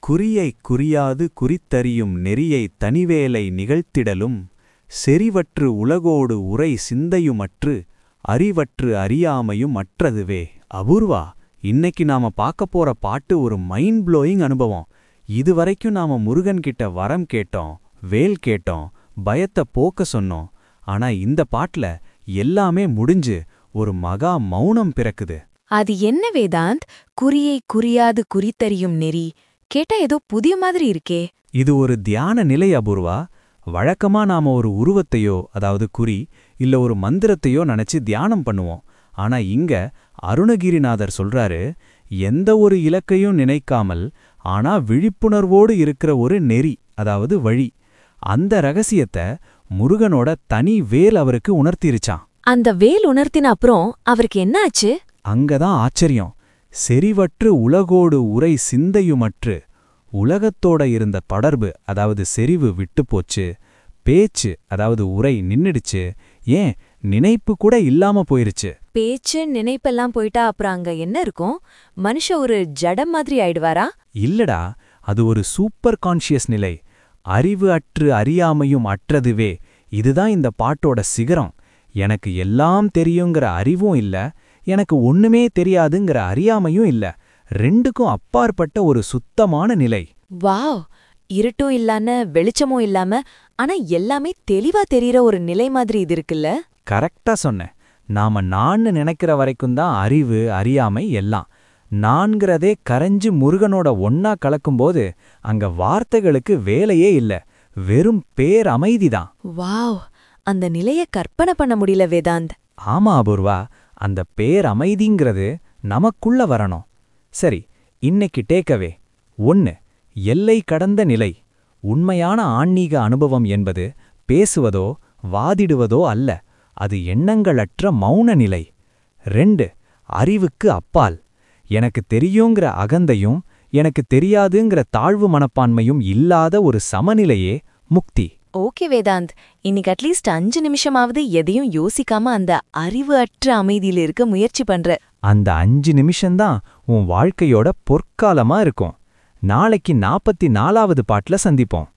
குறியைக் குறியாது குறித்தறியும் நெறியைத் தனிவேலை நிகழ்த்திடலும் செறிவற்று உலகோடு உரை சிந்தையுமற்று அறிவற்று அறியாமையும் அற்றதுவே. அபூர்வா, இன்னைக்கு நாம பார்க்க போற பாட்டு ஒரு மைண்ட் ப்ளோயிங் அனுபவம். இதுவரைக்கும் நாம முருகன்கிட்ட வரம் கேட்டோம், வேல் கேட்டோம், பயத்தை போக்க சொன்னோம். ஆனா இந்த பாட்டுல எல்லாமே முடிஞ்சு ஒரு மகா மௌனம் பிறக்குது. அது என்ன வேதாந்த்? குறியை குறியாது குறித்தறியும் நெறி கேட்டா ஏதோ புதிய மாதிரி இருக்கே. இது ஒரு தியான நிலை அபூர்வா. வழக்கமா நாம ஒரு உருவத்தையோ, அதாவது குறி, இல்ல ஒரு மந்திரத்தையோ நினைச்சு தியானம் பண்ணுவோம். ஆனா இங்க அருணகிரிநாதர் சொல்றாரு, எந்த ஒரு இலக்கையும் நினைக்காமல் ஆனா விழிப்புணர்வோடு இருக்கிற ஒரு நெறி, அதாவது வழி. அந்த ரகசியத்தை முருகனோட தனி வேல் அவருக்கு உணர்த்திருச்சான். அந்த வேல் உணர்த்தின அப்புறம் அவருக்கு என்ன ஆச்சு? அங்கதான் ஆச்சரியம். செறிவற்று உலகோடு உரை சிந்தையுமற்று உலகத்தோட இருந்த தொடர்பு, அதாவது செறிவு விட்டு போச்சு. பேச்சு, அதாவது உரை நின்னுடுச்சு. ஏன் நினைப்பு கூட இல்லாம போயிருச்சு. பேச்சு நினைப்பெல்லாம் போயிட்டா அப்புறம் அங்க என்ன இருக்கும்? மனுஷ ஒரு ஜடம் மாதிரி ஆயிடுவாரா? இல்லடா, அது ஒரு சூப்பர் கான்ஷியஸ் நிலை. அறிவு அற்று அறியாமையும் அற்றதுவே. இதுதான் இந்த பாட்டோட சிகரம். எனக்கு எல்லாம் தெரியுங்கிற அறிவும் இல்ல, எனக்கு ஒண்ணுமே தெரியாதுங்கிற அறியாமையும் இல்ல. ரெண்டுக்கும் அப்பாற்பட்ட ஒரு சுத்தமான நிலை. வாவ்! இருட்டும் இல்லாம வெளிச்சமும் இல்லாம ஆனா எல்லாமே தெளிவா தெரியற ஒரு நிலை மாதிரி இது இருக்குல்ல. கரெக்டா சொன்ன. நாம நான்னு நினைக்கிற வரைக்கும் தான் அறிவு அறியாமை எல்லாம். நான்கிறதே கரைஞ்சு முருகனோட ஒன்னா கலக்கும்போது அங்க வார்த்தைகளுக்கு வேலையே இல்ல, வெறும் பேர் அமைதிதான். வாவ்! அந்த நிலைய கற்பனை பண்ண முடியல வேதாந்த். ஆமா அபூர்வா, அந்த பேர் அமைதிங்கிறது நமக்குள்ள வரணும். சரி, இன்னைக்கு டேக்கவே 1. எல்லை கடந்த நிலை. உண்மையான ஆன்மீக அனுபவம் என்பது பேசுவதோ வாதிடுவதோ அல்ல, அது எண்ணங்களற்ற மௌன நிலை. 2. அறிவுக்கு அப்பால். எனக்கு தெரியுங்கிற அகந்தையும் எனக்கு தெரியாதுங்கிற தாழ்வு மனப்பான்மையும் இல்லாத ஒரு சமநிலையே முக்தி. ஓகே வேதாந்த், இன்னைக்கு அட்லீஸ்ட் 5 நிமிஷமாவது எதையும் யோசிக்காம அந்த அறிவு அற்ற அமைதியில இருக்க முயற்சி பண்ற. அந்த 5 நிமிஷம்தான் உன் வாழ்க்கையோட பொற்காலமா இருக்கும். நாளைக்கு 44வது பாட்டுல சந்திப்போம்.